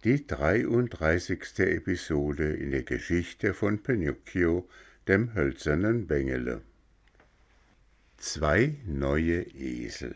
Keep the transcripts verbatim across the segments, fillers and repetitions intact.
die dreiunddreißigste Episode in der Geschichte von Pinocchio, dem hölzernen Bengele. Zwei neue Esel.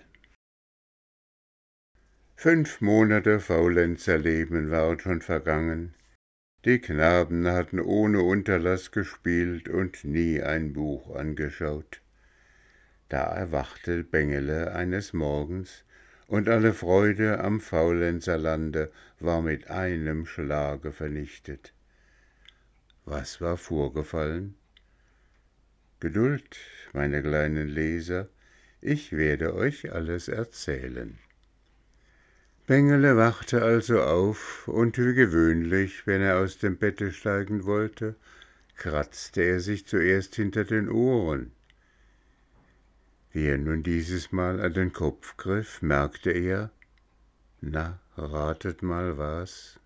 Fünf Monate Faulenzerleben waren schon vergangen. Die Knaben hatten ohne Unterlass gespielt und nie ein Buch angeschaut. Da erwachte Bengele eines Morgens, und alle Freude am Faulenzerlande war mit einem Schlage vernichtet. Was war vorgefallen? Geduld, meine kleinen Leser, ich werde euch alles erzählen. Bengele wachte also auf, und wie gewöhnlich, wenn er aus dem Bette steigen wollte, kratzte er sich zuerst hinter den Ohren. Wie er nun dieses Mal an den Kopf griff, merkte er, na, ratet mal was.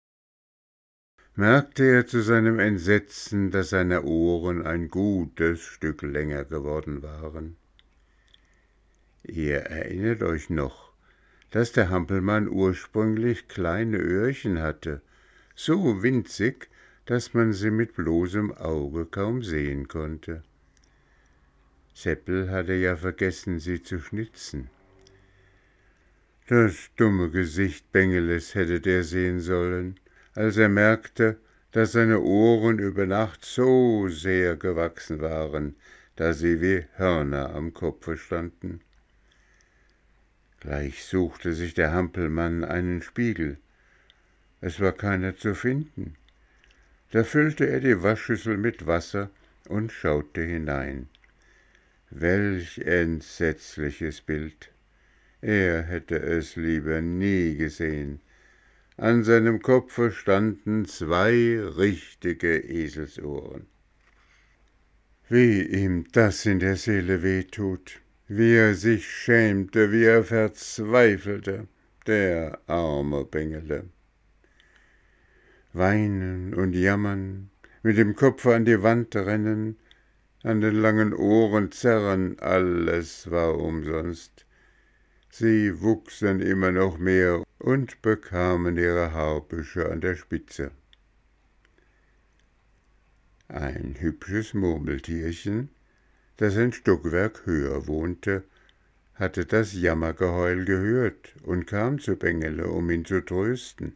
Merkte er zu seinem Entsetzen, dass seine Ohren ein gutes Stück länger geworden waren. Ihr erinnert euch noch, dass der Hampelmann ursprünglich kleine Öhrchen hatte, so winzig, dass man sie mit bloßem Auge kaum sehen konnte. Seppel hatte ja vergessen, sie zu schnitzen. Das dumme Gesicht Bengeles hätte der sehen sollen, als er merkte, dass seine Ohren über Nacht so sehr gewachsen waren, dass sie wie Hörner am Kopfe standen. Gleich suchte sich der Hampelmann einen Spiegel. Es war keiner zu finden. Da füllte er die Waschschüssel mit Wasser und schaute hinein. Welch entsetzliches Bild! Er hätte es lieber nie gesehen. An seinem Kopfe standen zwei richtige Eselsohren. Wie ihm das in der Seele wehtut, wie er sich schämte, wie er verzweifelte, der arme Bengele. Weinen und jammern, mit dem Kopfe an die Wand rennen, an den langen Ohren zerren, alles war umsonst. Sie wuchsen immer noch mehr und bekamen ihre Haarbüsche an der Spitze. Ein hübsches Murmeltierchen, das ein Stockwerk höher wohnte, hatte das Jammergeheul gehört und kam zu Bengele, um ihn zu trösten.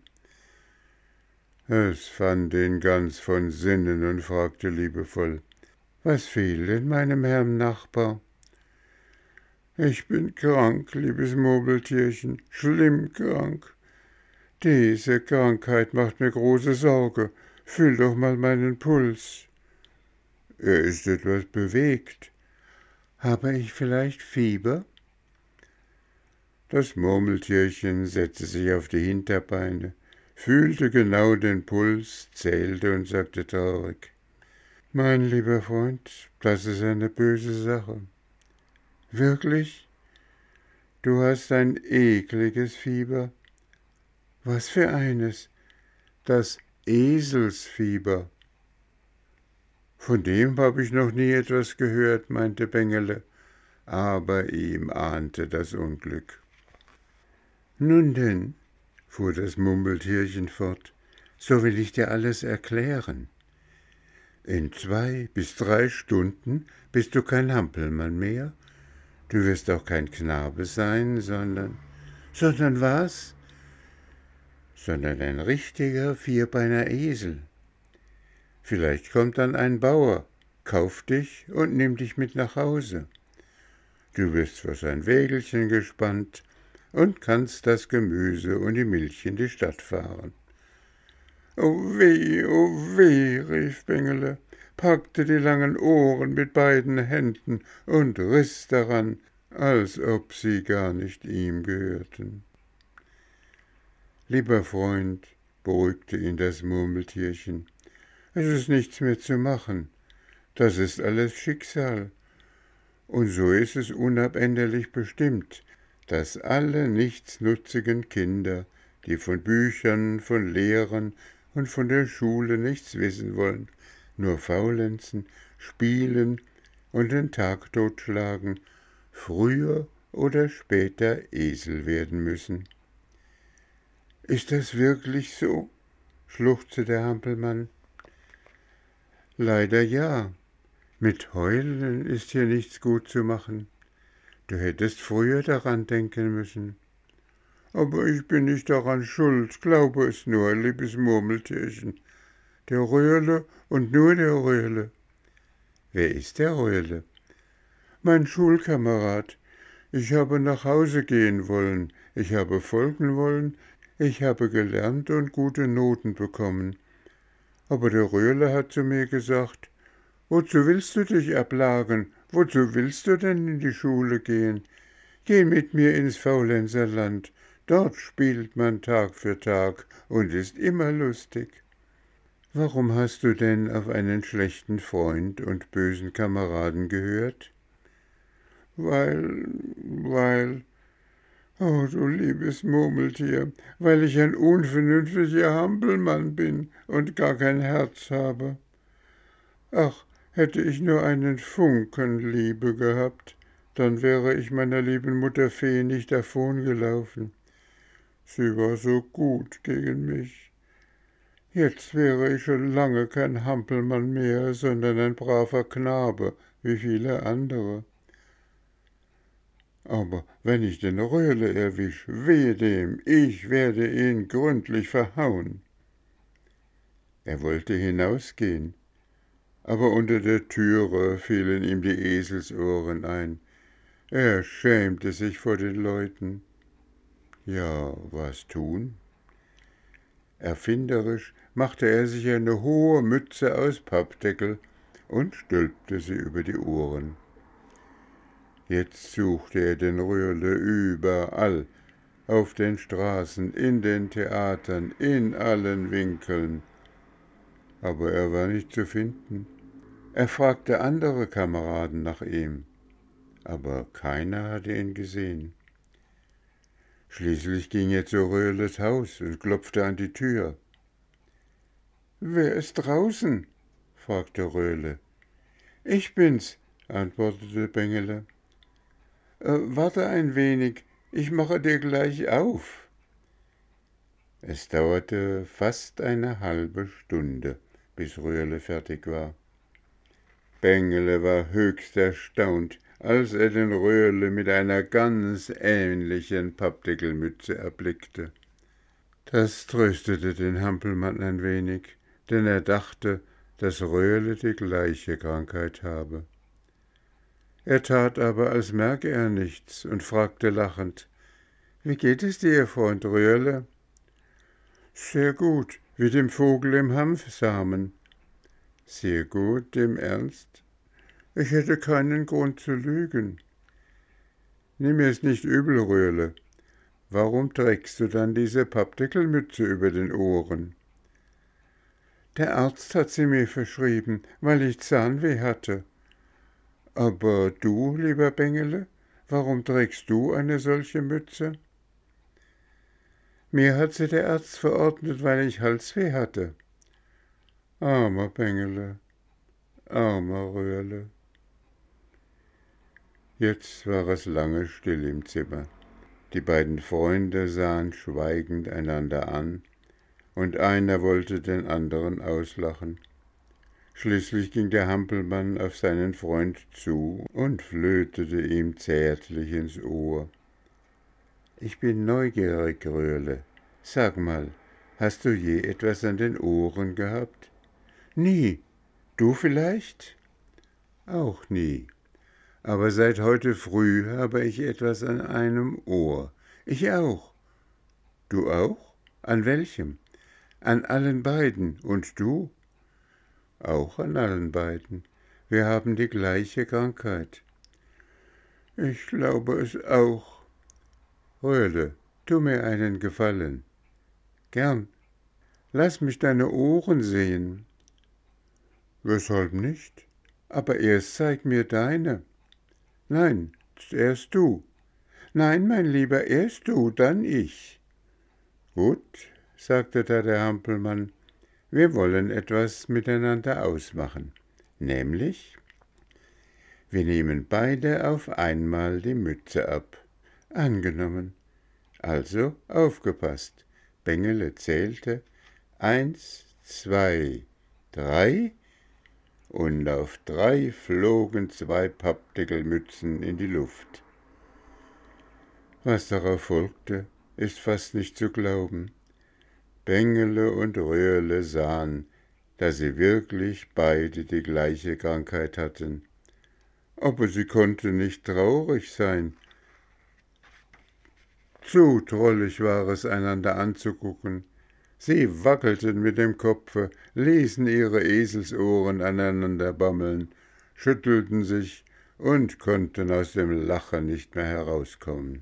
Es fand ihn ganz von Sinnen und fragte liebevoll: »Was fehlt denn meinem Herrn Nachbar?« »Ich bin krank, liebes Murmeltierchen, schlimm krank. Diese Krankheit macht mir große Sorge. Fühl doch mal meinen Puls.« »Er ist etwas bewegt. Habe ich vielleicht Fieber?« Das Murmeltierchen setzte sich auf die Hinterbeine, fühlte genau den Puls, zählte und sagte traurig: »Mein lieber Freund, das ist eine böse Sache. Wirklich? Du hast ein ekliges Fieber? Was für eines? Das Eselsfieber.« »Von dem habe ich noch nie etwas gehört«, meinte Bengele, aber ihm ahnte das Unglück. »Nun denn«, fuhr das Murmeltierchen fort, »so will ich dir alles erklären. In zwei bis drei Stunden bist du kein Hampelmann mehr. Du wirst auch kein Knabe sein, sondern... »Sondern was?« »Sondern ein richtiger vierbeiner Esel. Vielleicht kommt dann ein Bauer, kauft dich und nimmt dich mit nach Hause. Du wirst vor sein Wägelchen gespannt und kannst das Gemüse und die Milch in die Stadt fahren.« »Oh weh, oh weh«, rief Bengele, packte die langen Ohren mit beiden Händen und riss daran, als ob sie gar nicht ihm gehörten. »Lieber Freund«, beruhigte ihn das Murmeltierchen, »es ist nichts mehr zu machen. Das ist alles Schicksal. Und so ist es unabänderlich bestimmt, dass alle nichtsnutzigen Kinder, die von Büchern, von Lehrern und von der Schule nichts wissen wollen, nur faulenzen, spielen und den Tag totschlagen, früher oder später Esel werden müssen. Ist das wirklich so? Schluchzte der Hampelmann. Leider ja. Mit Heulen ist hier nichts gut zu machen. Du hättest früher daran denken müssen. Aber ich bin nicht daran schuld, glaube es nur, liebes Murmeltierchen. Der Röhrle und nur der Röhrle. Wer ist der Röhrle? Mein Schulkamerad. Ich habe nach Hause gehen wollen, ich habe folgen wollen, ich habe gelernt und gute Noten bekommen. Aber der Röhrle hat zu mir gesagt, wozu willst du dich ablagen? Wozu willst du denn in die Schule gehen? Geh mit mir ins Faulenzerland. Dort spielt man Tag für Tag und ist immer lustig. Warum hast du denn auf einen schlechten Freund und bösen Kameraden gehört? Weil, weil, oh du liebes Murmeltier, weil ich ein unvernünftiger Hampelmann bin und gar kein Herz habe. Ach, hätte ich nur einen Funken Liebe gehabt, dann wäre ich meiner lieben Mutter Fee nicht davongelaufen. Sie war so gut gegen mich. Jetzt wäre ich schon lange kein Hampelmann mehr, sondern ein braver Knabe, wie viele andere. Aber wenn ich den Röhrle erwisch, wehe dem, ich werde ihn gründlich verhauen. Er wollte hinausgehen, aber unter der Türe fielen ihm die Eselsohren ein. Er schämte sich vor den Leuten. Ja, was tun? Erfinderisch machte er sich eine hohe Mütze aus Pappdeckel und stülpte sie über die Ohren. Jetzt suchte er den Röhrle überall, auf den Straßen, in den Theatern, in allen Winkeln. Aber er war nicht zu finden. Er fragte andere Kameraden nach ihm, aber keiner hatte ihn gesehen. Schließlich ging er zu Röhrles Haus und klopfte an die Tür. »Wer ist draußen?« fragte Röhrle. »Ich bin's«, antwortete Bengele. Äh, »Warte ein wenig, ich mache dir gleich auf.« Es dauerte fast eine halbe Stunde, bis Röhrle fertig war. Bengele war höchst erstaunt, als er den Röhrle mit einer ganz ähnlichen Pappdeckelmütze erblickte. Das tröstete den Hampelmann ein wenig, denn er dachte, dass Röhrle die gleiche Krankheit habe. Er tat aber, als merke er nichts, und fragte lachend, »Wie geht es dir, Freund Röhrle?« »Sehr gut, wie dem Vogel im Hanfsamen.« »Sehr gut, im Ernst? Ich hätte keinen Grund zu lügen.« »Nimm es nicht übel, Röhrle. Warum trägst du dann diese Pappdeckelmütze über den Ohren?« »Der Arzt hat sie mir verschrieben, weil ich Zahnweh hatte.« »Aber du, lieber Bengele, warum trägst du eine solche Mütze?« »Mir hat sie der Arzt verordnet, weil ich Halsweh hatte.« »Armer Bengele, armer Röhrle.« Jetzt war es lange still im Zimmer. Die beiden Freunde sahen schweigend einander an, und einer wollte den anderen auslachen. Schließlich ging der Hampelmann auf seinen Freund zu und flötete ihm zärtlich ins Ohr. »Ich bin neugierig, Röhrle. Sag mal, hast du je etwas an den Ohren gehabt?« »Nie. Du vielleicht?« »Auch nie. Aber seit heute früh habe ich etwas an einem Ohr. Ich auch.« »Du auch? An welchem?« »An allen beiden. Und du?« »Auch an allen beiden. Wir haben die gleiche Krankheit.« »Ich glaube es auch.« »Röhrle, tu mir einen Gefallen.« »Gern. Lass mich deine Ohren sehen.« »Weshalb nicht? Aber erst zeig mir deine.« »Nein, erst du.« »Nein, mein Lieber, erst du, dann ich.« »Gut«, sagte da der Hampelmann, »wir wollen etwas miteinander ausmachen, nämlich, wir nehmen beide auf einmal die Mütze ab. Angenommen. Also aufgepasst. Bengele zählte eins, zwei, drei, und auf drei flogen zwei Pappdeckelmützen in die Luft. Was darauf folgte, ist fast nicht zu glauben. Bengele und Röhrle sahen, dass sie wirklich beide die gleiche Krankheit hatten. Aber sie konnten nicht traurig sein. Zu drollig war es, einander anzugucken. Sie wackelten mit dem Kopfe, ließen ihre Eselsohren aneinander bammeln, schüttelten sich und konnten aus dem Lachen nicht mehr herauskommen.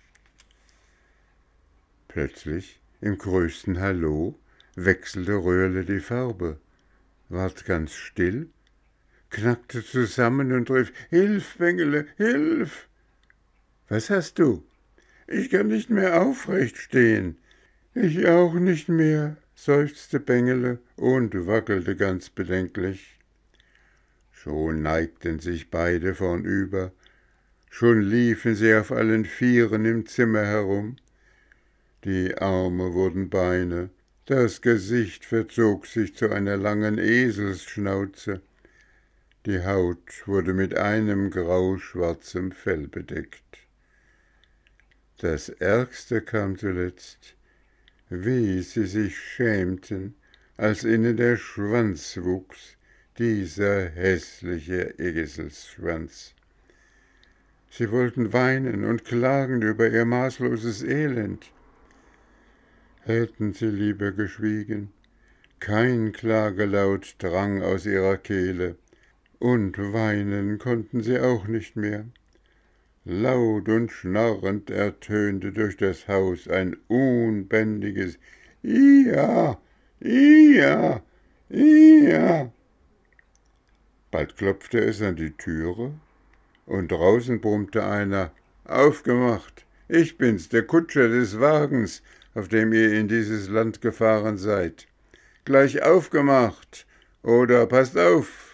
Plötzlich, im größten Hallo, wechselte Röhrle die Farbe, ward ganz still, knackte zusammen und rief: »Hilf, Bengele, hilf!« »Was hast du?« »Ich kann nicht mehr aufrecht stehen.« »Ich auch nicht mehr«, seufzte Bengele und wackelte ganz bedenklich. Schon neigten sich beide vornüber, schon liefen sie auf allen Vieren im Zimmer herum. Die Arme wurden Beine, das Gesicht verzog sich zu einer langen Eselsschnauze, die Haut wurde mit einem grauschwarzem Fell bedeckt. Das Ärgste kam zuletzt, wie sie sich schämten, als ihnen der Schwanz wuchs, dieser hässliche Eselsschwanz. Sie wollten weinen und klagen über ihr maßloses Elend. Hätten sie lieber geschwiegen, kein Klagelaut drang aus ihrer Kehle, und weinen konnten sie auch nicht mehr. Laut und schnarrend ertönte durch das Haus ein unbändiges »Ia, Ia, Ia«. Bald klopfte es an die Türe, und draußen brummte einer: »Aufgemacht, ich bin's, der Kutscher des Wagens, auf dem ihr in dieses Land gefahren seid. Gleich aufgemacht, oder passt auf!«